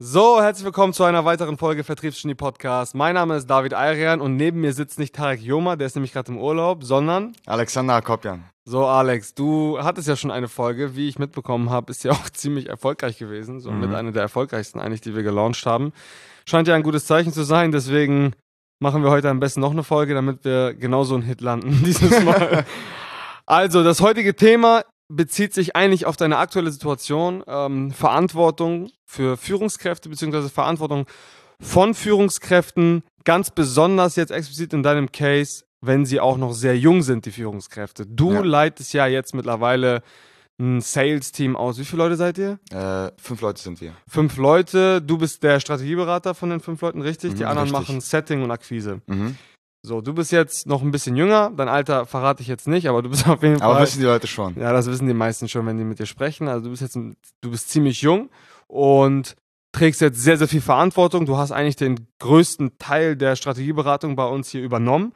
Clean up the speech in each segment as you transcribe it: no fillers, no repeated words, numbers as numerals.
So, herzlich willkommen zu einer weiteren Folge Vertriebsgenie Podcast. Mein Name ist David Ayrian und neben mir sitzt nicht Tarek Yoma, der ist nämlich gerade im Urlaub, sondern Alexander Akopjan. So, Alex, du hattest ja schon eine Folge, wie ich mitbekommen habe, ist ja auch ziemlich erfolgreich gewesen, so mit einer der erfolgreichsten eigentlich, die wir gelauncht haben. Scheint ja ein gutes Zeichen zu sein, deswegen machen wir heute am besten noch eine Folge, damit wir genauso einen Hit landen dieses Mal. Also, das heutige Thema bezieht sich eigentlich auf deine aktuelle Situation, Verantwortung für Führungskräfte beziehungsweise Verantwortung von Führungskräften, ganz besonders jetzt explizit in deinem Case, wenn sie auch noch sehr jung sind, die Führungskräfte. Du leitest ja jetzt mittlerweile ein Sales-Team aus. Wie viele Leute seid ihr? 5 Leute sind wir. 5 Leute. Du bist der Strategieberater von den 5 Leuten, richtig? Die anderen richtig. machen Setting und Akquise. So, du bist jetzt noch ein bisschen jünger. Dein Alter verrate ich jetzt nicht, aber du bist auf jeden Fall... Aber wissen die Leute schon. Ja, das wissen die meisten schon, wenn die mit dir sprechen. Also du bist ziemlich jung und trägst jetzt sehr, sehr viel Verantwortung. Du hast eigentlich den größten Teil der Strategieberatung bei uns hier übernommen.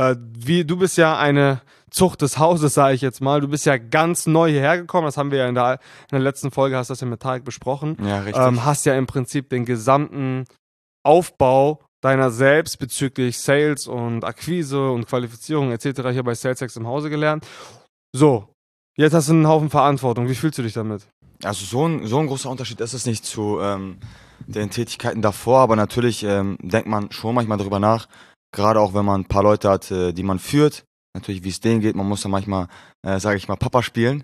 Du bist ja eine Zucht des Hauses, sage ich jetzt mal. Du bist ja ganz neu hierher gekommen. Das haben wir ja in der letzten Folge, hast du das ja mit Tarek besprochen. Ja, richtig. Hast ja im Prinzip den gesamten Aufbau deiner selbst bezüglich Sales und Akquise und Qualifizierung etc. hier bei SalesX im Hause gelernt. So, jetzt hast du einen Haufen Verantwortung. Wie fühlst du dich damit? Also so ein großer Unterschied ist es nicht zu den Tätigkeiten davor, aber natürlich denkt man schon manchmal darüber nach, gerade auch wenn man ein paar Leute hat, die man führt, natürlich wie es denen geht, man muss dann manchmal, sage ich mal, Papa spielen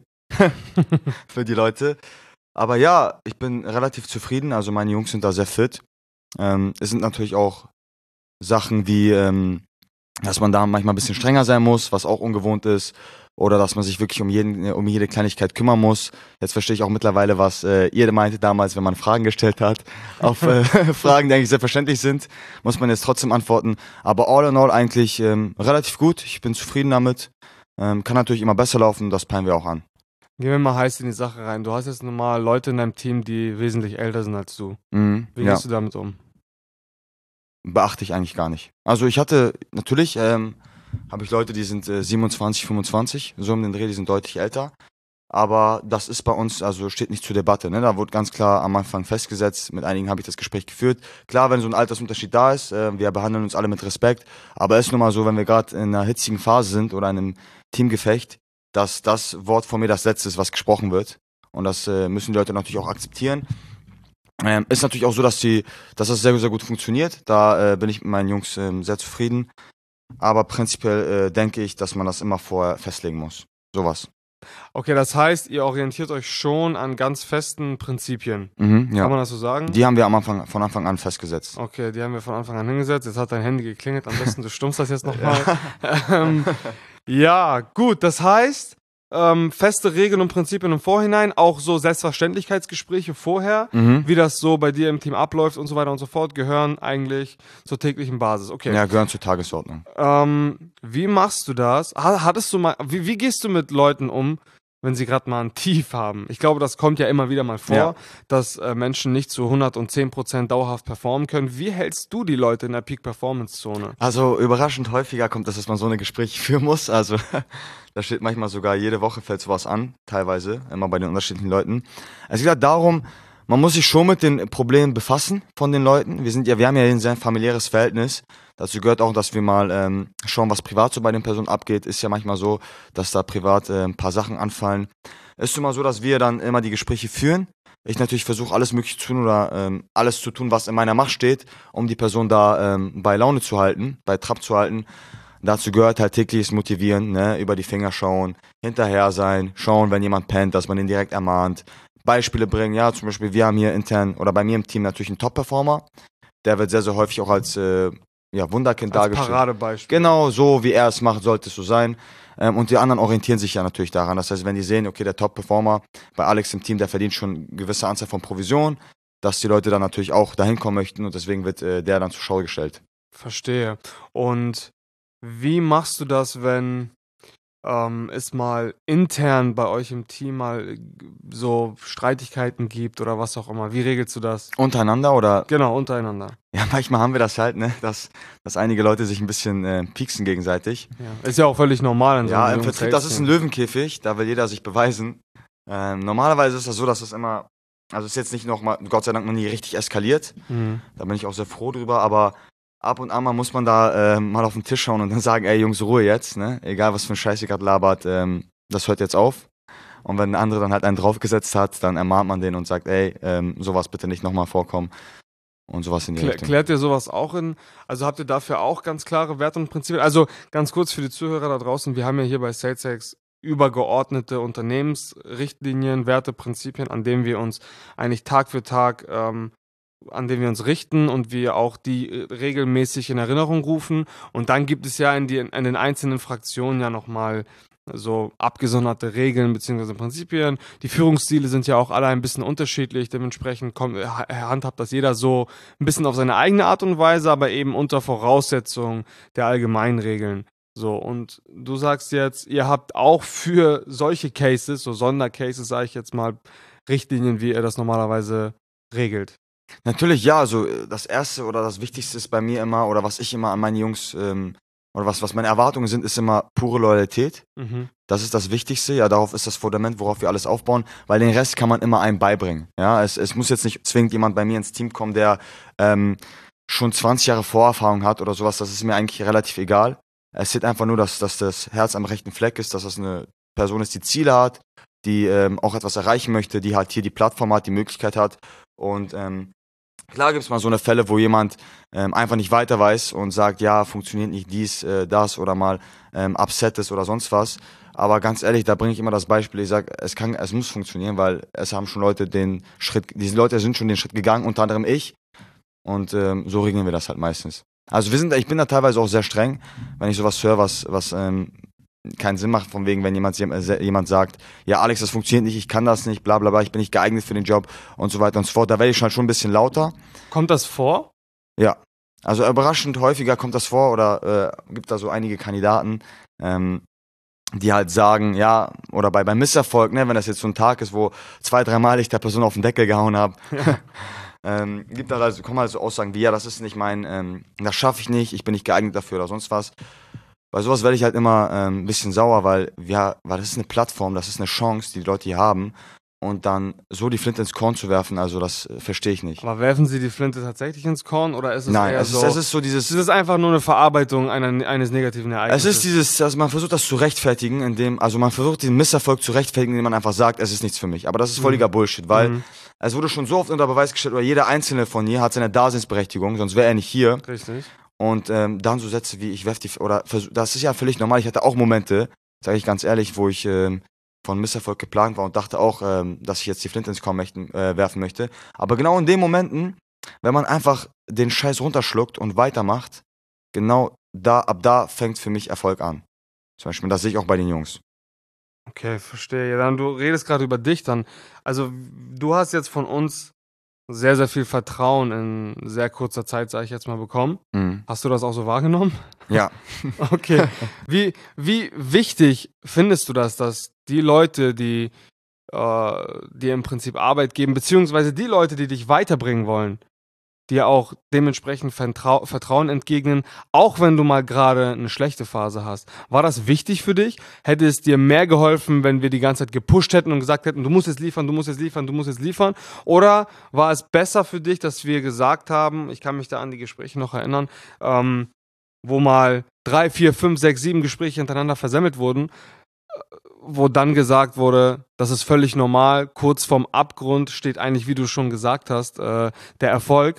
für die Leute. Aber ja, ich bin relativ zufrieden, also meine Jungs sind da sehr fit. Es sind natürlich auch Sachen wie, dass man da manchmal ein bisschen strenger sein muss, was auch ungewohnt ist. Oder dass man sich wirklich um jede Kleinigkeit kümmern muss. Jetzt verstehe ich auch mittlerweile, was ihr meinte damals, wenn man Fragen gestellt hat. Auf Fragen, die eigentlich selbstverständlich sind, muss man jetzt trotzdem antworten. Aber all in all eigentlich relativ gut. Ich bin zufrieden damit. Kann natürlich immer besser laufen, das peilen wir auch an. Gehen wir mal heiß in die Sache rein. Du hast jetzt normal Leute in deinem Team, die wesentlich älter sind als du. Wie gehst du damit um? Beachte ich eigentlich gar nicht. Also ich hatte, natürlich habe ich Leute, die sind 27, 25, so um den Dreh, die sind deutlich älter. Aber das ist bei uns, also steht nicht zur Debatte. Ne? Da wurde ganz klar am Anfang festgesetzt, mit einigen habe ich das Gespräch geführt. Klar, wenn so ein Altersunterschied da ist, wir behandeln uns alle mit Respekt. Aber es ist nun mal so, wenn wir gerade in einer hitzigen Phase sind oder in einem Teamgefecht, dass das Wort von mir das Letzte ist, was gesprochen wird. Und das müssen die Leute natürlich auch akzeptieren. Ist natürlich auch so, dass das sehr, sehr gut funktioniert. Da bin ich mit meinen Jungs sehr zufrieden. Aber prinzipiell denke ich, dass man das immer vorher festlegen muss. Sowas. Okay, das heißt, ihr orientiert euch schon an ganz festen Prinzipien. Ja. Kann man das so sagen? Die haben wir von Anfang an festgesetzt. Okay, die haben wir von Anfang an hingesetzt. Jetzt hat dein Handy geklingelt. Am besten du stummst das jetzt nochmal. Ja, gut. Das heißt, feste Regeln und Prinzipien im Vorhinein, auch so Selbstverständlichkeitsgespräche vorher, wie das so bei dir im Team abläuft und so weiter und so fort, gehören eigentlich zur täglichen Basis. Okay. Ja, gehören zur Tagesordnung. Wie machst du das? Hattest du mal, wie gehst du mit Leuten um, wenn sie gerade mal ein Tief haben? Ich glaube, das kommt ja immer wieder mal vor, dass Menschen nicht zu 110% dauerhaft performen können. Wie hältst du die Leute in der Peak-Performance-Zone? Also überraschend häufiger kommt das, dass man so eine Gespräche führen muss. Also da steht manchmal sogar jede Woche fällt sowas an, teilweise, immer bei den unterschiedlichen Leuten. Es geht halt darum, man muss sich schon mit den Problemen befassen von den Leuten. Wir haben ja ein sehr familiäres Verhältnis. Dazu gehört auch, dass wir mal schauen, was privat so bei den Personen abgeht. Ist ja manchmal so, dass da privat ein paar Sachen anfallen. Ist immer so, dass wir dann immer die Gespräche führen. Ich natürlich versuche, alles Mögliche zu tun oder alles zu tun, was in meiner Macht steht, um die Person da bei Laune zu halten, bei Trab zu halten. Dazu gehört halt tägliches Motivieren, ne? Über die Finger schauen, hinterher sein, schauen, wenn jemand pennt, dass man ihn direkt ermahnt. Beispiele bringen, ja, zum Beispiel, wir haben hier intern oder bei mir im Team natürlich einen Top-Performer. Der wird sehr, sehr häufig auch als Wunderkind dargestellt. Paradebeispiel. Genau, so wie er es macht, sollte es so sein. Und die anderen orientieren sich ja natürlich daran. Das heißt, wenn die sehen, okay, der Top-Performer bei Alex im Team, der verdient schon eine gewisse Anzahl von Provisionen, dass die Leute dann natürlich auch dahin kommen möchten und deswegen wird der dann zur Schau gestellt. Verstehe. Und wie machst du das, wenn es mal intern bei euch im Team mal so Streitigkeiten gibt oder was auch immer? Wie regelst du das? Untereinander oder? Genau, untereinander. Ja, manchmal haben wir das halt, ne, dass einige Leute sich ein bisschen pieksen gegenseitig. Ja. Ist ja auch völlig normal. In so ja, im Vertrieb, das ist ein Löwenkäfig, da will jeder sich beweisen. Normalerweise ist das so, dass es immer Also ist jetzt nicht nochmal, Gott sei Dank, noch nie richtig eskaliert. Da bin ich auch sehr froh drüber, aber ab und an mal muss man da mal auf den Tisch schauen und dann sagen, ey Jungs, Ruhe jetzt, ne? Egal was für ein Scheiß ihr gerade labert, das hört jetzt auf. Und wenn der andere dann halt einen draufgesetzt hat, dann ermahnt man den und sagt, ey, sowas bitte nicht nochmal vorkommen. Und sowas in die Richtung. Klärt ihr sowas auch also habt ihr dafür auch ganz klare Werte und Prinzipien? Also ganz kurz für die Zuhörer da draußen, wir haben ja hier bei SalesX übergeordnete Unternehmensrichtlinien, Werte, Prinzipien, an denen wir uns eigentlich Tag für Tag, an denen wir uns richten und wir auch die regelmäßig in Erinnerung rufen. Und dann gibt es ja in den einzelnen Fraktionen ja nochmal so abgesonderte Regeln bzw. Prinzipien. Die Führungsstile sind ja auch alle ein bisschen unterschiedlich, dementsprechend handhabt das jeder so ein bisschen auf seine eigene Art und Weise, aber eben unter Voraussetzung der allgemeinen Regeln. So, und du sagst jetzt, ihr habt auch für solche Cases, so Sondercases, sage ich jetzt mal, Richtlinien, wie ihr das normalerweise regelt. Natürlich, ja, also das Erste oder das Wichtigste ist bei mir immer, oder was ich immer an meine Jungs, oder was meine Erwartungen sind, ist immer pure Loyalität. Das ist das Wichtigste, ja, darauf ist das Fundament, worauf wir alles aufbauen, weil den Rest kann man immer einem beibringen. Ja, es muss jetzt nicht zwingend jemand bei mir ins Team kommen, der schon 20 Jahre Vorerfahrung hat oder sowas, das ist mir eigentlich relativ egal. Es sieht einfach nur, dass das Herz am rechten Fleck ist, dass das eine Person ist, die Ziele hat, die auch etwas erreichen möchte, die halt hier die Plattform hat, die Möglichkeit hat. Und klar gibt es mal so eine Fälle, wo jemand einfach nicht weiter weiß und sagt, ja, funktioniert nicht dies, das oder mal upset ist oder sonst was. Aber ganz ehrlich, da bringe ich immer das Beispiel, ich sage, es muss funktionieren, weil es haben schon Leute diese Leute sind schon den Schritt gegangen, unter anderem ich. Und so regeln wir das halt meistens. Also ich bin da teilweise auch sehr streng, wenn ich sowas höre, was keinen Sinn macht, von wegen, wenn jemand sagt, ja Alex, das funktioniert nicht, ich kann das nicht, bla bla bla, ich bin nicht geeignet für den Job und so weiter und so fort. Da werde ich schon ein bisschen lauter. Kommt das vor? Ja, also überraschend häufiger kommt das vor oder gibt da so einige Kandidaten, die halt sagen, ja, oder beim Misserfolg, ne, wenn das jetzt so ein Tag ist, wo 2-3 Mal ich der Person auf den Deckel gehauen habe, ja. Kommen halt so Aussagen wie, ja, das ist nicht das schaffe ich nicht, ich bin nicht geeignet dafür oder sonst was. Bei sowas werde ich halt immer ein bisschen sauer, weil das ist eine Plattform, das ist eine Chance, die Leute hier haben. Und dann so die Flinte ins Korn zu werfen, also das verstehe ich nicht. Aber werfen Sie die Flinte tatsächlich ins Korn oder ist es Nein, eher es ist so dieses... Es ist einfach nur eine Verarbeitung eines negativen Ereignisses. Es ist also man versucht das zu rechtfertigen, also man versucht den Misserfolg zu rechtfertigen, indem man einfach sagt, es ist nichts für mich. Aber das ist völliger Bullshit, weil es wurde schon so oft unter Beweis gestellt, oder jeder Einzelne von hier hat seine Daseinsberechtigung, sonst wäre er nicht hier. Richtig. Und dann so Sätze wie, das ist ja völlig normal. Ich hatte auch Momente, sage ich ganz ehrlich, wo ich von Misserfolg geplant war und dachte auch, dass ich jetzt die Flinte ins Korn werfen möchte. Aber genau in den Momenten, wenn man einfach den Scheiß runterschluckt und weitermacht, genau ab da fängt für mich Erfolg an. Zum Beispiel, das sehe ich auch bei den Jungs. Okay, verstehe. Ja, dann du redest gerade über dich dann. Also du hast jetzt von uns sehr, sehr viel Vertrauen in sehr kurzer Zeit, sage ich jetzt mal, bekommen. Hast du das auch so wahrgenommen? Ja. Okay. Wie wichtig findest du das, dass die Leute, die dir im Prinzip Arbeit geben, beziehungsweise die Leute, die dich weiterbringen wollen, dir auch dementsprechend Vertrauen entgegnen, auch wenn du mal gerade eine schlechte Phase hast. War das wichtig für dich? Hätte es dir mehr geholfen, wenn wir die ganze Zeit gepusht hätten und gesagt hätten, du musst jetzt liefern, du musst jetzt liefern, du musst jetzt liefern? Oder war es besser für dich, dass wir gesagt haben, ich kann mich da an die Gespräche noch erinnern, wo mal 3, 4, 5, 6, 7 Gespräche hintereinander versemmelt wurden, wo dann gesagt wurde, das ist völlig normal, kurz vorm Abgrund steht eigentlich, wie du schon gesagt hast, der Erfolg.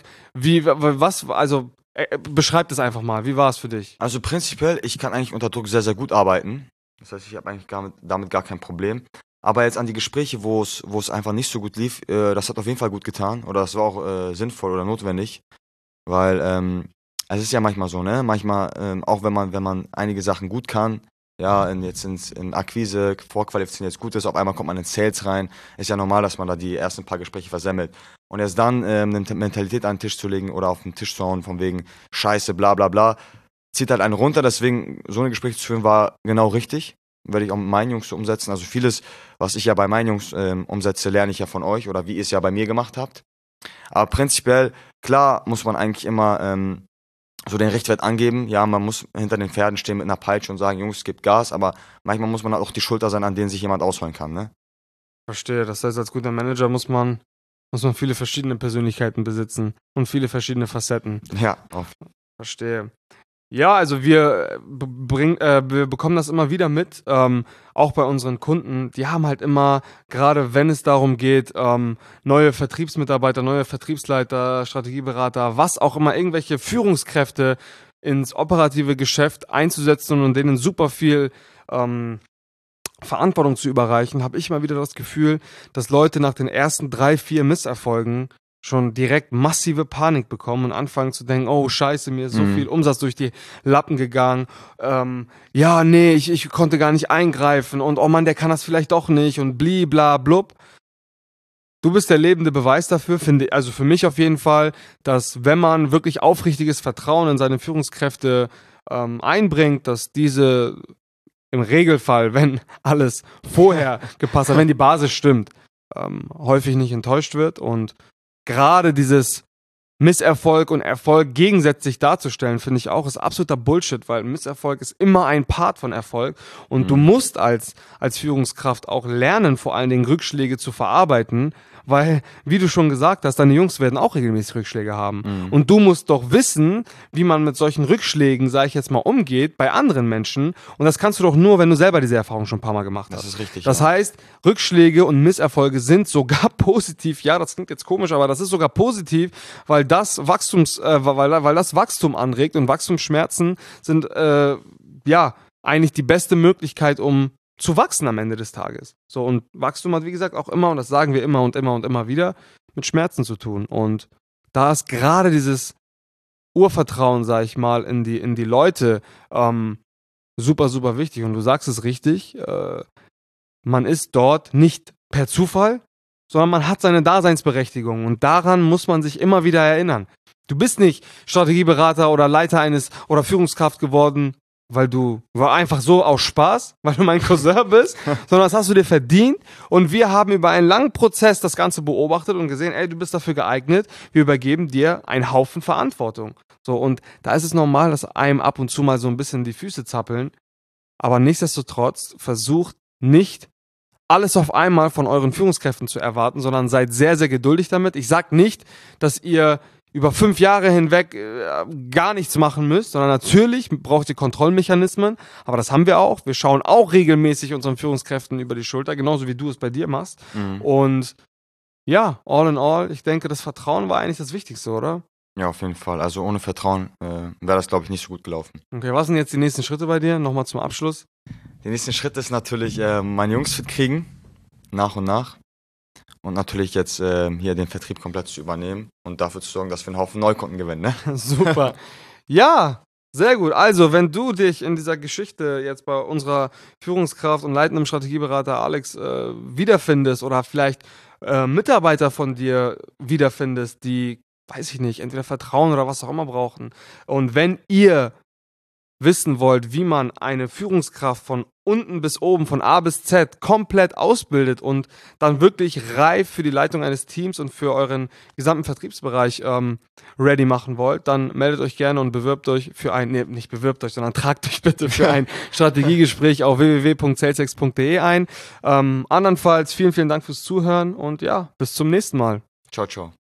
Beschreib das einfach mal, wie war es für dich? Also prinzipiell, ich kann eigentlich unter Druck sehr, sehr gut arbeiten. Das heißt, ich habe eigentlich damit gar kein Problem. Aber jetzt an die Gespräche, wo es einfach nicht so gut lief, das hat auf jeden Fall gut getan oder das war auch sinnvoll oder notwendig, weil es ist ja manchmal so, ne? Manchmal, auch wenn man einige Sachen gut kann, ja, in Akquise, vorqualifizieren jetzt gut ist, auf einmal kommt man in Sales rein. Ist ja normal, dass man da die ersten paar Gespräche versemmelt. Und erst dann eine Mentalität an den Tisch zu legen oder auf den Tisch zu hauen, von wegen Scheiße, bla bla bla, zieht halt einen runter. Deswegen, so eine Gespräche zu führen, war genau richtig. Werde ich auch mit meinen Jungs so umsetzen. Also vieles, was ich ja bei meinen Jungs umsetze, lerne ich ja von euch oder wie ihr es ja bei mir gemacht habt. Aber prinzipiell, klar, muss man eigentlich immer so den Richtwert angeben. Ja, man muss hinter den Pferden stehen mit einer Peitsche und sagen, Jungs, gebt Gas, aber manchmal muss man halt auch die Schulter sein, an denen sich jemand ausholen kann, ne? Verstehe, das heißt, als guter Manager muss man muss man viele verschiedene Persönlichkeiten besitzen und viele verschiedene Facetten. Ja, Verstehe. Ja, also wir bekommen das immer wieder mit, auch bei unseren Kunden. Die haben halt immer, gerade wenn es darum geht, neue Vertriebsmitarbeiter, neue Vertriebsleiter, Strategieberater, was auch immer, irgendwelche Führungskräfte ins operative Geschäft einzusetzen und denen super viel Verantwortung zu überreichen, habe ich mal wieder das Gefühl, dass Leute nach den ersten 3, 4 Misserfolgen schon direkt massive Panik bekommen und anfangen zu denken, oh scheiße, mir ist so viel Umsatz durch die Lappen gegangen. Ja, nee, ich konnte gar nicht eingreifen und oh Mann, der kann das vielleicht doch nicht und blibla blub. Du bist der lebende Beweis dafür, finde, also für mich auf jeden Fall, dass wenn man wirklich aufrichtiges Vertrauen in seine Führungskräfte einbringt, dass diese im Regelfall, wenn alles vorher gepasst hat, wenn die Basis stimmt, häufig nicht enttäuscht wird und gerade dieses Misserfolg und Erfolg gegensätzlich darzustellen, finde ich auch, ist absoluter Bullshit, weil Misserfolg ist immer ein Part von Erfolg und du musst als Führungskraft auch lernen, vor allen Dingen Rückschläge zu verarbeiten, weil, wie du schon gesagt hast, deine Jungs werden auch regelmäßig Rückschläge haben. Und du musst doch wissen, wie man mit solchen Rückschlägen, sage ich jetzt mal, umgeht bei anderen Menschen. Und das kannst du doch nur, wenn du selber diese Erfahrung schon ein paar Mal gemacht hast. das ist richtig. Das heißt, Rückschläge und Misserfolge sind sogar positiv. Ja, das klingt jetzt komisch, aber das ist sogar positiv, weil das weil das Wachstum anregt und Wachstumsschmerzen sind eigentlich die beste Möglichkeit, um zu wachsen am Ende des Tages. So, und Wachstum hat, wie gesagt, auch immer, und das sagen wir immer und immer und immer wieder, mit Schmerzen zu tun. Und da ist gerade dieses Urvertrauen, sag ich mal, in die Leute super, super wichtig. Und du sagst es richtig, man ist dort nicht per Zufall, sondern man hat seine Daseinsberechtigung. Und daran muss man sich immer wieder erinnern. Du bist nicht Strategieberater oder Leiter oder Führungskraft geworden, war einfach so aus Spaß, weil du mein Cousin bist, sondern das hast du dir verdient und wir haben über einen langen Prozess das Ganze beobachtet und gesehen, ey, du bist dafür geeignet, wir übergeben dir einen Haufen Verantwortung. So, und da ist es normal, dass einem ab und zu mal so ein bisschen die Füße zappeln, aber nichtsdestotrotz versucht nicht alles auf einmal von euren Führungskräften zu erwarten, sondern seid sehr, sehr geduldig damit. Ich sag nicht, dass ihr über 5 Jahre hinweg gar nichts machen müsst, sondern natürlich braucht ihr Kontrollmechanismen, aber das haben wir auch. Wir schauen auch regelmäßig unseren Führungskräften über die Schulter, genauso wie du es bei dir machst. Und ja, all in all, ich denke, das Vertrauen war eigentlich das Wichtigste, oder? Ja, auf jeden Fall. Also ohne Vertrauen wäre das, glaube ich, nicht so gut gelaufen. Okay, was sind jetzt die nächsten Schritte bei dir? Nochmal zum Abschluss. Der nächste Schritt ist natürlich, meine Jungs fit kriegen, nach und nach. Und natürlich jetzt hier den Vertrieb komplett zu übernehmen und dafür zu sorgen, dass wir einen Haufen Neukunden gewinnen. Ne? Super. Ja, sehr gut. Also, wenn du dich in dieser Geschichte jetzt bei unserer Führungskraft und leitendem Strategieberater Alex wiederfindest oder vielleicht Mitarbeiter von dir wiederfindest, die, weiß ich nicht, entweder Vertrauen oder was auch immer brauchen. Und wenn ihr wissen wollt, wie man eine Führungskraft von unten bis oben, von A bis Z komplett ausbildet und dann wirklich reif für die Leitung eines Teams und für euren gesamten Vertriebsbereich ready machen wollt, dann meldet euch gerne und bewirbt euch für nicht bewirbt euch, sondern tragt euch bitte für ein Strategiegespräch auf www.salesx.de ein. Andernfalls vielen, vielen Dank fürs Zuhören und ja, bis zum nächsten Mal. Ciao, ciao.